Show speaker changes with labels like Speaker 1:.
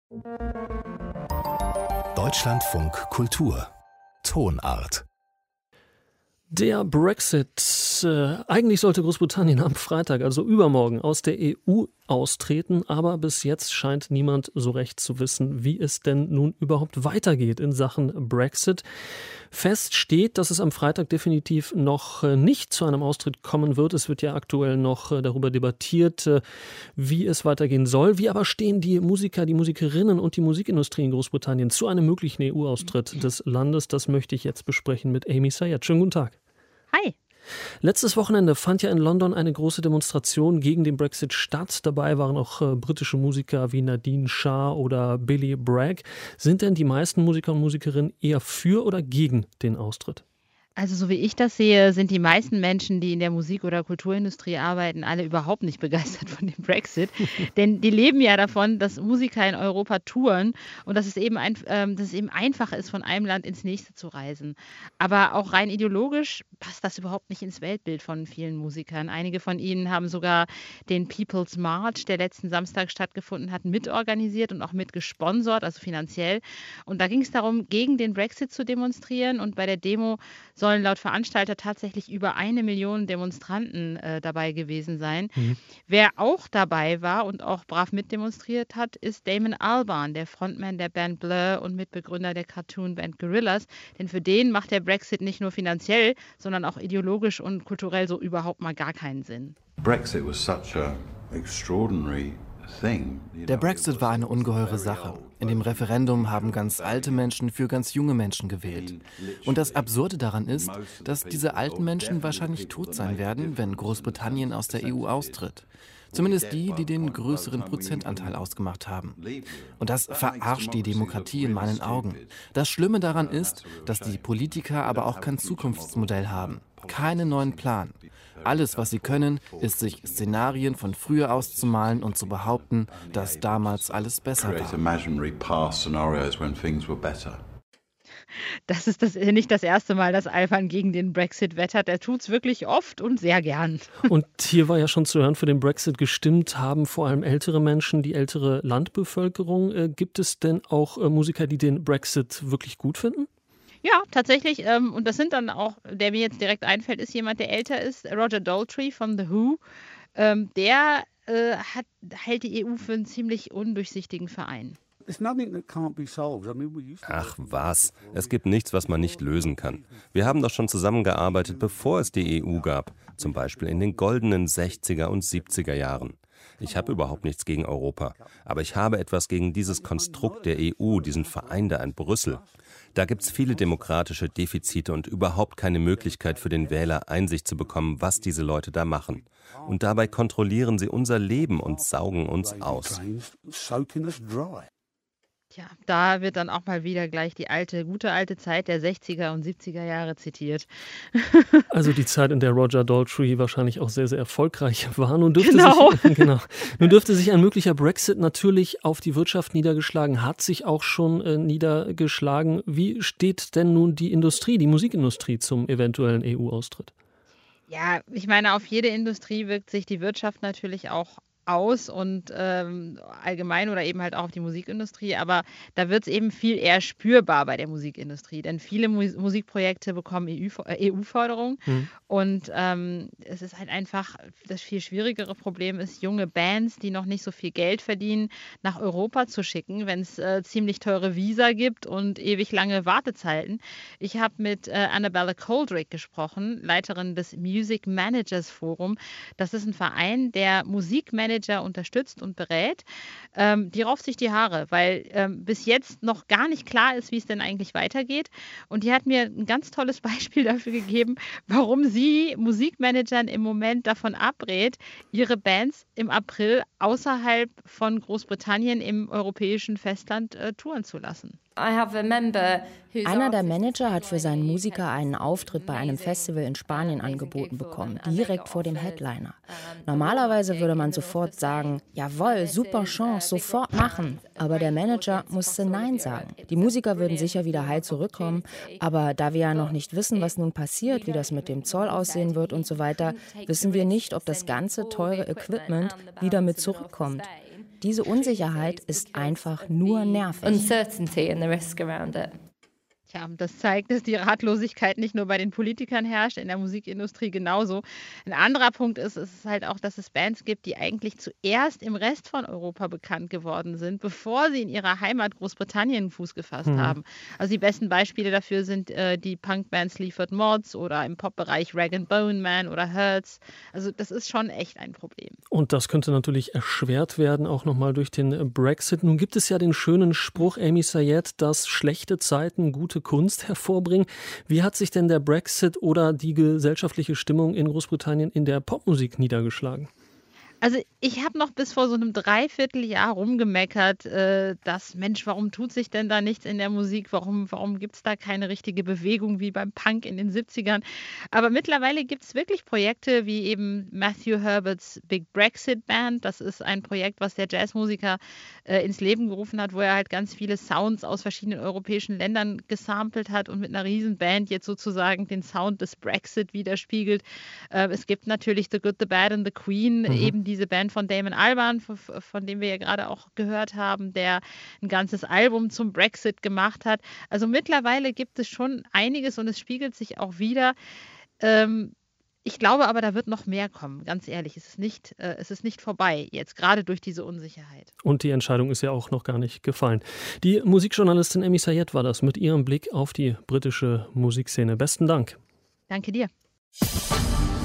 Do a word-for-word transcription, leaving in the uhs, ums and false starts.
Speaker 1: Deutschlandfunk Kultur Tonart.
Speaker 2: Der Brexit. Äh, eigentlich sollte Großbritannien am Freitag, also übermorgen, aus der E U austreten. Aber bis jetzt scheint niemand so recht zu wissen, wie es denn nun überhaupt weitergeht in Sachen Brexit. Fest steht, dass es am Freitag definitiv noch nicht zu einem Austritt kommen wird. Es wird ja aktuell noch darüber debattiert, wie es weitergehen soll. Wie aber stehen die Musiker, die Musikerinnen und die Musikindustrie in Großbritannien zu einem möglichen E U-Austritt des Landes? Das möchte ich jetzt besprechen mit Amy Sayed. Schönen guten Tag.
Speaker 3: Hi.
Speaker 2: Letztes Wochenende fand ja in London eine große Demonstration gegen den Brexit statt. Dabei waren auch äh, britische Musiker wie Nadine Shah oder Billy Bragg. Sind denn die meisten Musiker und Musikerinnen eher für oder gegen den Austritt?
Speaker 3: Also so wie ich das sehe, sind die meisten Menschen, die in der Musik- oder Kulturindustrie arbeiten, alle überhaupt nicht begeistert von dem Brexit. Denn die leben ja davon, dass Musiker in Europa touren und dass es, eben ein, ähm, dass es eben einfach ist, von einem Land ins nächste zu reisen. Aber auch rein ideologisch passt das überhaupt nicht ins Weltbild von vielen Musikern. Einige von ihnen haben sogar den People's March, der letzten Samstag stattgefunden hat, mitorganisiert und auch mitgesponsert, also finanziell. Und da ging es darum, gegen den Brexit zu demonstrieren. Und bei der Demo sollen laut Veranstalter tatsächlich über eine Million Demonstranten äh, dabei gewesen sein. Mhm. Wer auch dabei war und auch brav mitdemonstriert hat, ist Damon Albarn, der Frontman der Band Blur und Mitbegründer der Cartoon-Band Gorillaz. Denn für den macht der Brexit nicht nur finanziell, sondern auch ideologisch und kulturell so überhaupt mal gar keinen Sinn.
Speaker 4: Brexit was such a extraordinary
Speaker 5: Der Brexit war eine ungeheure Sache. In dem Referendum haben ganz alte Menschen für ganz junge Menschen gewählt. Und das Absurde daran ist, dass diese alten Menschen wahrscheinlich tot sein werden, wenn Großbritannien aus der E U austritt. Zumindest die, die den größeren Prozentanteil ausgemacht haben. Und das verarscht die Demokratie in meinen Augen. Das Schlimme daran ist, dass die Politiker aber auch kein Zukunftsmodell haben. Keinen neuen Plan. Alles, was sie können, ist, sich Szenarien von früher auszumalen und zu behaupten, dass damals alles besser war.
Speaker 3: Das ist das, nicht das erste Mal, dass Albarn gegen den Brexit wettert. Er tut es wirklich oft und sehr gern.
Speaker 2: Und hier war ja schon zu hören, für den Brexit gestimmt haben vor allem ältere Menschen, die ältere Landbevölkerung. Äh, gibt es denn auch äh, Musiker, die den Brexit wirklich gut finden?
Speaker 3: Ja, tatsächlich. Ähm, und das sind dann auch, der mir jetzt direkt einfällt, ist jemand, der älter ist, Roger Daltrey von The Who. Ähm, der äh, hat, hält die E U für einen ziemlich undurchsichtigen Verein.
Speaker 6: Ach was, es gibt nichts, was man nicht lösen kann. Wir haben doch schon zusammengearbeitet, bevor es die E U gab. Zum Beispiel in den goldenen sechziger und siebziger Jahren. Ich habe überhaupt nichts gegen Europa. Aber ich habe etwas gegen dieses Konstrukt der E U, diesen Verein da in Brüssel. Da gibt es viele demokratische Defizite und überhaupt keine Möglichkeit für den Wähler, Einsicht zu bekommen, was diese Leute da machen. Und dabei kontrollieren sie unser Leben und saugen uns aus.
Speaker 3: Tja, da wird dann auch mal wieder gleich die alte, gute alte Zeit der sechziger und siebziger Jahre zitiert.
Speaker 2: Also die Zeit, in der Roger Daltrey wahrscheinlich auch sehr, sehr erfolgreich war. Nun dürfte,
Speaker 3: genau.
Speaker 2: sich, genau. Nun dürfte sich ein möglicher Brexit natürlich auf die Wirtschaft niedergeschlagen, hat sich auch schon äh, niedergeschlagen. Wie steht denn nun die Industrie, die Musikindustrie zum eventuellen E U-Austritt?
Speaker 3: Ja, ich meine, auf jede Industrie wirkt sich die Wirtschaft natürlich auch aus und ähm, allgemein oder eben halt auch auf die Musikindustrie, aber da wird es eben viel eher spürbar bei der Musikindustrie, denn viele Mu- Musikprojekte bekommen E U-Förderung mhm. und ähm, es ist halt einfach, das viel schwierigere Problem ist, junge Bands, die noch nicht so viel Geld verdienen, nach Europa zu schicken, wenn es äh, ziemlich teure Visa gibt und ewig lange Wartezeiten. Ich habe mit äh, Annabella Coldrick gesprochen, Leiterin des Music Managers Forum. Das ist ein Verein, der Musikmanager unterstützt und berät. Ähm, die rauft sich die Haare, weil ähm, bis jetzt noch gar nicht klar ist, wie es denn eigentlich weitergeht. Und die hat mir ein ganz tolles Beispiel dafür gegeben, warum sie Musikmanagern im Moment davon abrät, ihre Bands im April außerhalb von Großbritannien im europäischen Festland äh, touren zu lassen.
Speaker 7: Einer der Manager hat für seinen Musiker einen Auftritt bei einem Festival in Spanien angeboten bekommen, direkt vor dem Headliner. Normalerweise würde man sofort sagen, jawohl, super Chance, sofort machen. Aber der Manager musste Nein sagen. Die Musiker würden sicher wieder heil zurückkommen, aber da wir ja noch nicht wissen, was nun passiert, wie das mit dem Zoll aussehen wird und so weiter, wissen wir nicht, ob das ganze teure Equipment wieder mit zurückkommt. Diese Unsicherheit ist einfach nur nervig.
Speaker 8: Uncertainty and the risk around it.
Speaker 3: Tja, das zeigt, dass die Ratlosigkeit nicht nur bei den Politikern herrscht, in der Musikindustrie genauso. Ein anderer Punkt ist, ist halt auch, dass es Bands gibt, die eigentlich zuerst im Rest von Europa bekannt geworden sind, bevor sie in ihrer Heimat Großbritannien Fuß gefasst mhm. haben. Also die besten Beispiele dafür sind äh, die Punkbands Sleaford Mods oder im Popbereich Rag and Bone Man oder Hurts. Also das ist schon echt ein Problem.
Speaker 2: Und das könnte natürlich erschwert werden, auch nochmal durch den Brexit. Nun gibt es ja den schönen Spruch, Amy Sayed, dass schlechte Zeiten gute Kunst hervorbringen. Wie hat sich denn der Brexit oder die gesellschaftliche Stimmung in Großbritannien in der Popmusik niedergeschlagen?
Speaker 3: Also ich habe noch bis vor so einem Dreivierteljahr rumgemeckert, äh, dass, Mensch, warum tut sich denn da nichts in der Musik? Warum, warum gibt es da keine richtige Bewegung wie beim Punk in den siebzigern? Aber mittlerweile gibt es wirklich Projekte wie eben Matthew Herberts Big Brexit Band. Das ist ein Projekt, was der Jazzmusiker äh, ins Leben gerufen hat, wo er halt ganz viele Sounds aus verschiedenen europäischen Ländern gesampelt hat und mit einer riesen Band jetzt sozusagen den Sound des Brexit widerspiegelt. Äh, es gibt natürlich The Good, The Bad and The Queen, mhm. eben diese Band von Damon Albarn, von dem wir ja gerade auch gehört haben, der ein ganzes Album zum Brexit gemacht hat. Also mittlerweile gibt es schon einiges und es spiegelt sich auch wieder. Ähm, ich glaube aber, da wird noch mehr kommen, ganz ehrlich. Es ist nicht, äh, es ist nicht vorbei jetzt, gerade durch diese Unsicherheit.
Speaker 2: Und die Entscheidung ist ja auch noch gar nicht gefallen. Die Musikjournalistin Amy Sayed war das mit ihrem Blick auf die britische Musikszene. Besten Dank.
Speaker 3: Danke dir.